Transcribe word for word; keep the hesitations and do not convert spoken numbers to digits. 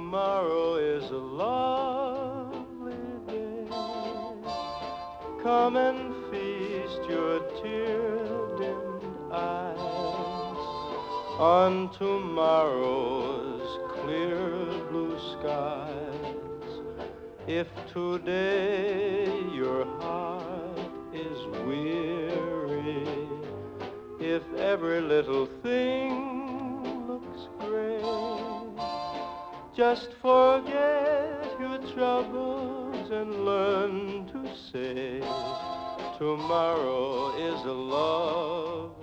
tomorrow is a lovely day. Come and feast your tear-dimmed eyes on tomorrow's clear blue skies. If today your heart is weary, if every little thing looks gray, just forget your troubles and learn to say tomorrow is a love